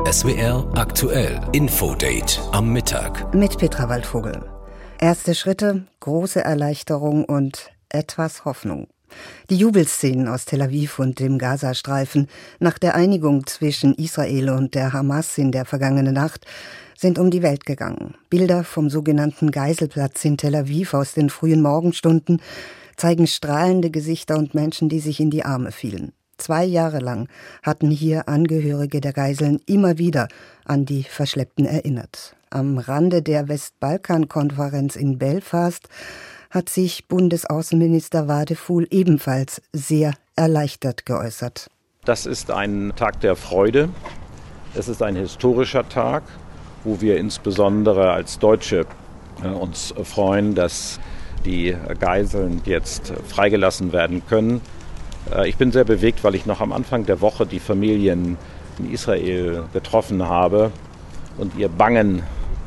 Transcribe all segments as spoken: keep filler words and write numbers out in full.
S W R aktuell Infodate am Mittag. Mit Petra Waldvogel. Erste Schritte, große Erleichterung und etwas Hoffnung. Die Jubelszenen aus Tel Aviv und dem Gazastreifen nach der Einigung zwischen Israel und der Hamas in der vergangenen Nacht sind um die Welt gegangen. Bilder vom sogenannten Geiselplatz in Tel Aviv aus den frühen Morgenstunden zeigen strahlende Gesichter und Menschen, die sich in die Arme fielen. Zwei Jahre lang hatten hier Angehörige der Geiseln immer wieder an die Verschleppten erinnert. Am Rande der Westbalkan-Konferenz in Belfast hat sich Bundesaußenminister Wadephul ebenfalls sehr erleichtert geäußert. Das ist ein Tag der Freude. Es ist ein historischer Tag, wo wir insbesondere als Deutsche uns freuen, dass die Geiseln jetzt freigelassen werden können. Ich bin sehr bewegt, weil ich noch am Anfang der Woche die Familien in Israel getroffen habe. Und ihr Bangen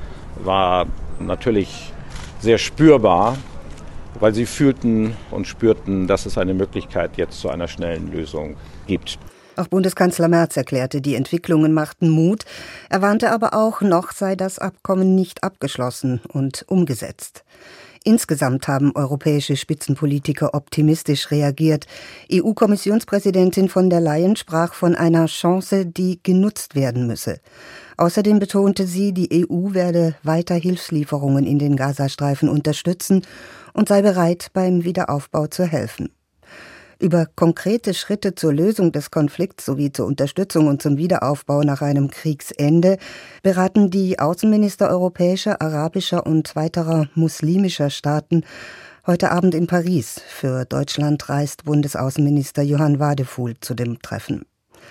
war natürlich sehr spürbar, weil sie fühlten und spürten, dass es eine Möglichkeit jetzt zu einer schnellen Lösung gibt. Auch Bundeskanzler Merz erklärte, die Entwicklungen machten Mut. Er warnte aber auch, noch sei das Abkommen nicht abgeschlossen und umgesetzt. Insgesamt haben europäische Spitzenpolitiker optimistisch reagiert. E U-Kommissionspräsidentin von der Leyen sprach von einer Chance, die genutzt werden müsse. Außerdem betonte sie, die E U werde weiter Hilfslieferungen in den Gazastreifen unterstützen und sei bereit, beim Wiederaufbau zu helfen. Über konkrete Schritte zur Lösung des Konflikts sowie zur Unterstützung und zum Wiederaufbau nach einem Kriegsende beraten die Außenminister europäischer, arabischer und weiterer muslimischer Staaten heute Abend in Paris. Für Deutschland reist Bundesaußenminister Johann Wadephul zu dem Treffen.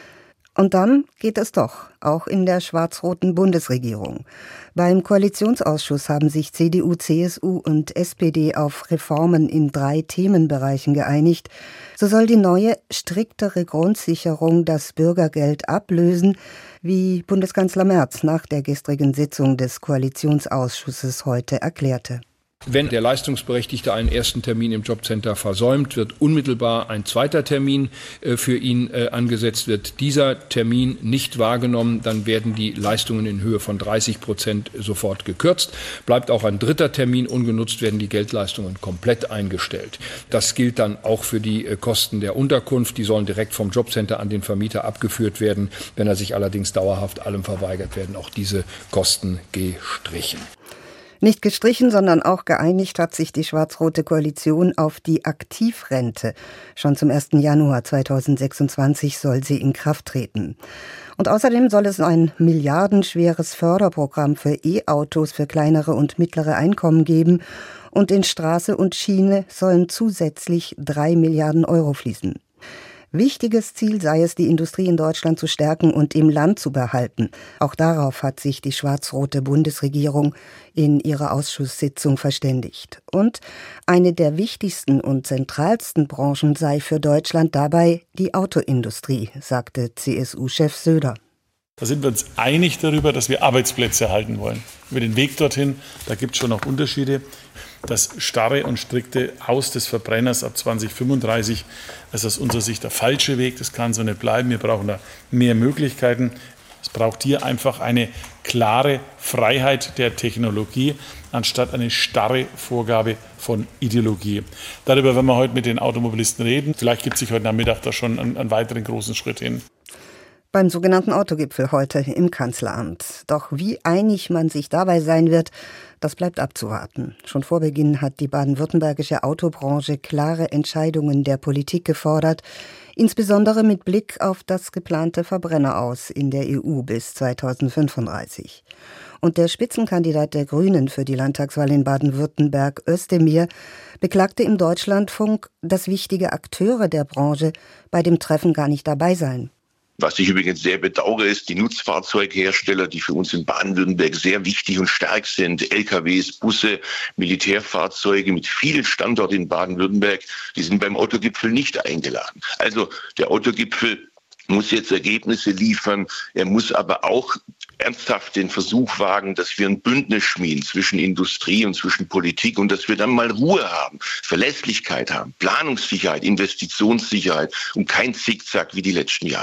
Und dann geht es doch, auch in der schwarz-roten Bundesregierung. Beim Koalitionsausschuss haben sich C D U, C S U und S P D auf Reformen in drei Themenbereichen geeinigt. So soll die neue, striktere Grundsicherung das Bürgergeld ablösen, wie Bundeskanzler Merz nach der gestrigen Sitzung des Koalitionsausschusses heute erklärte. Wenn der Leistungsberechtigte einen ersten Termin im Jobcenter versäumt, wird unmittelbar ein zweiter Termin äh, für ihn äh, angesetzt. Wird dieser Termin nicht wahrgenommen, dann werden die Leistungen in Höhe von dreißig Prozent sofort gekürzt. Bleibt auch ein dritter Termin ungenutzt, werden die Geldleistungen komplett eingestellt. Das gilt dann auch für die äh, Kosten der Unterkunft. Die sollen direkt vom Jobcenter an den Vermieter abgeführt werden. Wenn er sich allerdings dauerhaft allem verweigert, werden auch diese Kosten gestrichen. Nicht gestrichen, sondern auch geeinigt hat sich die schwarz-rote Koalition auf die Aktivrente. Schon zum ersten Januar zweitausendsechsundzwanzig soll sie in Kraft treten. Und außerdem soll es ein milliardenschweres Förderprogramm für E-Autos für kleinere und mittlere Einkommen geben. Und in Straße und Schiene sollen zusätzlich drei Milliarden Euro fließen. Wichtiges Ziel sei es, die Industrie in Deutschland zu stärken und im Land zu behalten. Auch darauf hat sich die schwarz-rote Bundesregierung in ihrer Ausschusssitzung verständigt. Und eine der wichtigsten und zentralsten Branchen sei für Deutschland dabei die Autoindustrie, sagte C S U-Chef Söder. Da sind wir uns einig darüber, dass wir Arbeitsplätze erhalten wollen. Über den Weg dorthin, da gibt es schon noch Unterschiede. Das starre und strikte Aus des Verbrenners ab zweitausendfünfunddreißig, das ist aus unserer Sicht der falsche Weg. Das kann so nicht bleiben. Wir brauchen da mehr Möglichkeiten. Es braucht hier einfach eine klare Freiheit der Technologie, anstatt eine starre Vorgabe von Ideologie. Darüber werden wir heute mit den Automobilisten reden. Vielleicht gibt es sich heute Nachmittag da schon einen, einen weiteren großen Schritt hin. Beim sogenannten Autogipfel heute im Kanzleramt. Doch wie einig man sich dabei sein wird, das bleibt abzuwarten. Schon vor Beginn hat die baden-württembergische Autobranche klare Entscheidungen der Politik gefordert, insbesondere mit Blick auf das geplante Verbrenneraus in der E U bis zweitausendfünfunddreißig. Und der Spitzenkandidat der Grünen für die Landtagswahl in Baden-Württemberg, Özdemir, beklagte im Deutschlandfunk, dass wichtige Akteure der Branche bei dem Treffen gar nicht dabei seien. Was ich übrigens sehr bedauere, ist die Nutzfahrzeughersteller, die für uns in Baden-Württemberg sehr wichtig und stark sind. L K Ws, Busse, Militärfahrzeuge mit vielen Standorten in Baden-Württemberg, die sind beim Autogipfel nicht eingeladen. Also der Autogipfel muss jetzt Ergebnisse liefern. Er muss aber auch ernsthaft den Versuch wagen, dass wir ein Bündnis schmieden zwischen Industrie und zwischen Politik und dass wir dann mal Ruhe haben, Verlässlichkeit haben, Planungssicherheit, Investitionssicherheit und kein Zickzack wie die letzten Jahre.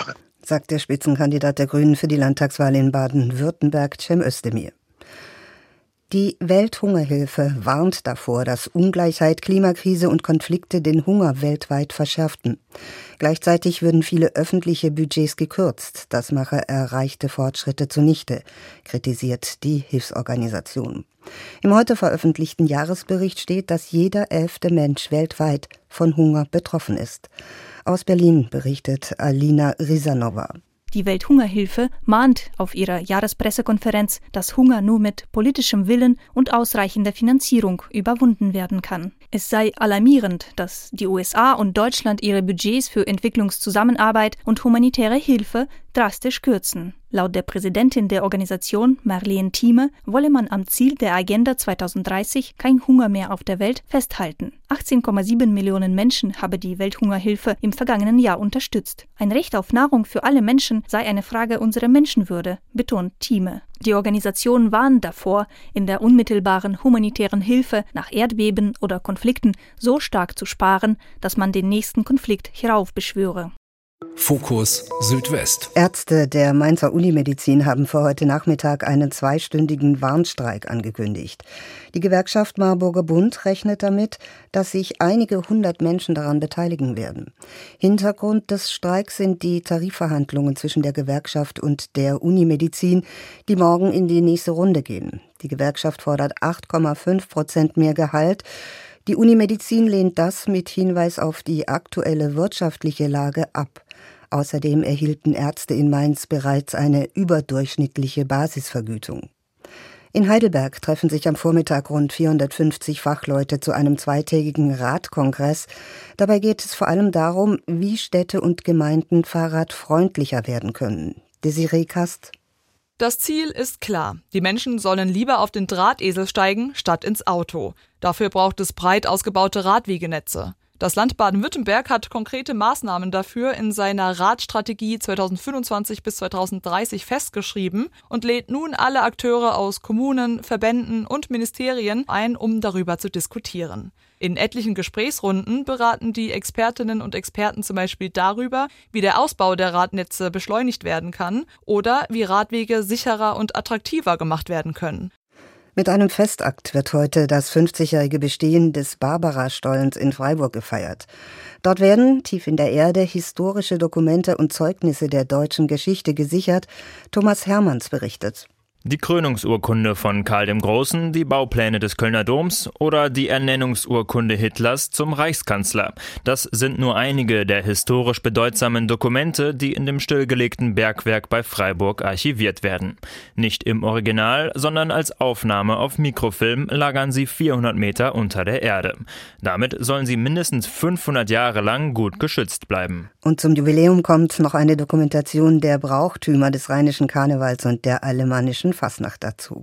sagt der Spitzenkandidat der Grünen für die Landtagswahl in Baden-Württemberg, Cem Özdemir. Die Welthungerhilfe warnt davor, dass Ungleichheit, Klimakrise und Konflikte den Hunger weltweit verschärften. Gleichzeitig würden viele öffentliche Budgets gekürzt. Das mache erreichte Fortschritte zunichte, kritisiert die Hilfsorganisation. Im heute veröffentlichten Jahresbericht steht, dass jeder elfte Mensch weltweit von Hunger betroffen ist. Aus Berlin berichtet Alina Risanova. Die Welthungerhilfe mahnt auf ihrer Jahrespressekonferenz, dass Hunger nur mit politischem Willen und ausreichender Finanzierung überwunden werden kann. Es sei alarmierend, dass die U S A und Deutschland ihre Budgets für Entwicklungszusammenarbeit und humanitäre Hilfe drastisch kürzen. Laut der Präsidentin der Organisation, Marlene Thieme, wolle man am Ziel der Agenda zweitausenddreißig kein Hunger mehr auf der Welt festhalten. achtzehn Komma sieben Millionen Menschen habe die Welthungerhilfe im vergangenen Jahr unterstützt. Ein Recht auf Nahrung für alle Menschen sei eine Frage unserer Menschenwürde, betont Thieme. Die Organisation warnt davor, in der unmittelbaren humanitären Hilfe nach Erdbeben oder Konflikten so stark zu sparen, dass man den nächsten Konflikt heraufbeschwöre. Fokus Südwest. Ärzte der Mainzer Unimedizin haben für heute Nachmittag einen zweistündigen Warnstreik angekündigt. Die Gewerkschaft Marburger Bund rechnet damit, dass sich einige hundert Menschen daran beteiligen werden. Hintergrund des Streiks sind die Tarifverhandlungen zwischen der Gewerkschaft und der Unimedizin, die morgen in die nächste Runde gehen. Die Gewerkschaft fordert acht Komma fünf Prozent mehr Gehalt. Die Unimedizin lehnt das mit Hinweis auf die aktuelle wirtschaftliche Lage ab. Außerdem erhielten Ärzte in Mainz bereits eine überdurchschnittliche Basisvergütung. In Heidelberg treffen sich am Vormittag rund vierhundertfünfzig Fachleute zu einem zweitägigen Radkongress. Dabei geht es vor allem darum, wie Städte und Gemeinden fahrradfreundlicher werden können. Desiree Kast. Das Ziel ist klar. Die Menschen sollen lieber auf den Drahtesel steigen, statt ins Auto. Dafür braucht es breit ausgebaute Radwegenetze. Das Land Baden-Württemberg hat konkrete Maßnahmen dafür in seiner Radstrategie zweitausendfünfundzwanzig bis zweitausenddreißig festgeschrieben und lädt nun alle Akteure aus Kommunen, Verbänden und Ministerien ein, um darüber zu diskutieren. In etlichen Gesprächsrunden beraten die Expertinnen und Experten zum Beispiel darüber, wie der Ausbau der Radnetze beschleunigt werden kann oder wie Radwege sicherer und attraktiver gemacht werden können. Mit einem Festakt wird heute das fünfzigjährige Bestehen des Barbara-Stollens in Freiburg gefeiert. Dort werden, tief in der Erde, historische Dokumente und Zeugnisse der deutschen Geschichte gesichert. Thomas Hermanns berichtet. Die Krönungsurkunde von Karl dem Großen, die Baupläne des Kölner Doms oder die Ernennungsurkunde Hitlers zum Reichskanzler. Das sind nur einige der historisch bedeutsamen Dokumente, die in dem stillgelegten Bergwerk bei Freiburg archiviert werden. Nicht im Original, sondern als Aufnahme auf Mikrofilm lagern sie vierhundert Meter unter der Erde. Damit sollen sie mindestens fünfhundert Jahre lang gut geschützt bleiben. Und zum Jubiläum kommt noch eine Dokumentation der Brauchtümer des rheinischen Karnevals und der alemannischen Fasnacht dazu.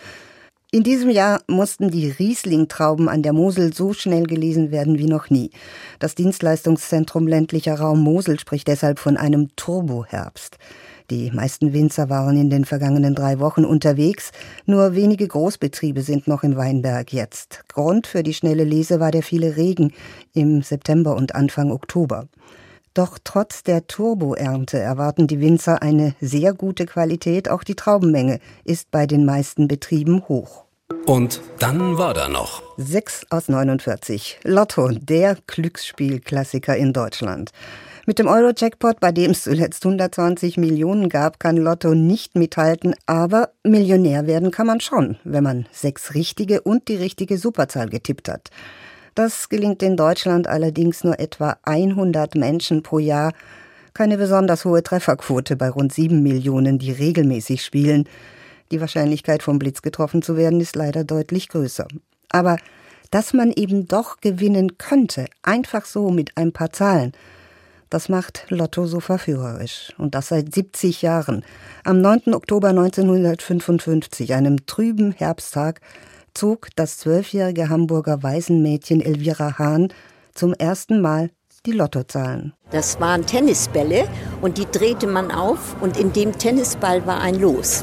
In diesem Jahr mussten die Riesling-Trauben an der Mosel so schnell gelesen werden wie noch nie. Das Dienstleistungszentrum ländlicher Raum Mosel spricht deshalb von einem Turboherbst. Die meisten Winzer waren in den vergangenen drei Wochen unterwegs. Nur wenige Großbetriebe sind noch im Weinberg jetzt. Grund für die schnelle Lese war der viele Regen im September und Anfang Oktober. Doch trotz der Turboernte erwarten die Winzer eine sehr gute Qualität. Auch die Traubenmenge ist bei den meisten Betrieben hoch. Und dann war da noch sechs aus neunundvierzig. Lotto, der Glücksspielklassiker in Deutschland. Mit dem Euro-Jackpot, bei dem es zuletzt hundertzwanzig Millionen gab, kann Lotto nicht mithalten. Aber Millionär werden kann man schon, wenn man sechs richtige und die richtige Superzahl getippt hat. Das gelingt in Deutschland allerdings nur etwa hundert Menschen pro Jahr. Keine besonders hohe Trefferquote bei rund sieben Millionen, die regelmäßig spielen. Die Wahrscheinlichkeit, vom Blitz getroffen zu werden, ist leider deutlich größer. Aber dass man eben doch gewinnen könnte, einfach so mit ein paar Zahlen, das macht Lotto so verführerisch. Und das seit siebzig Jahren. Am neunten Oktober neunzehnhundertfünfundfünfzig, einem trüben Herbsttag, zog das zwölfjährige Hamburger Waisenmädchen Elvira Hahn zum ersten Mal die Lottozahlen. Das waren Tennisbälle und die drehte man auf und in dem Tennisball war ein Los.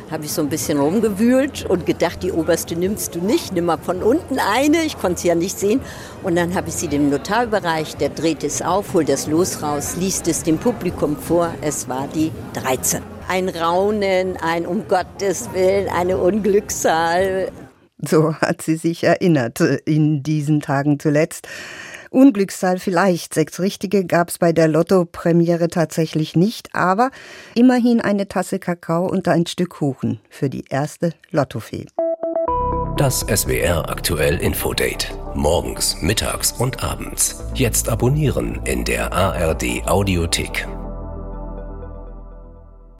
habe ich so ein bisschen rumgewühlt und gedacht, die oberste nimmst du nicht, nimm mal von unten eine, ich konnte sie ja nicht sehen. Und dann habe ich sie dem Notar überreicht, der dreht es auf, holt das Los raus, liest es dem Publikum vor, es war die dreizehn. Ein Raunen, ein um Gottes Willen, eine Unglückszahl. So hat sie sich erinnert in diesen Tagen zuletzt. Unglückszahl vielleicht, sechs Richtige gab es bei der Lotto-Premiere tatsächlich nicht, aber immerhin eine Tasse Kakao und ein Stück Kuchen für die erste Lottofee. Das S W R Aktuell Infodate. Morgens, mittags und abends. Jetzt abonnieren in der A R D Audiothek.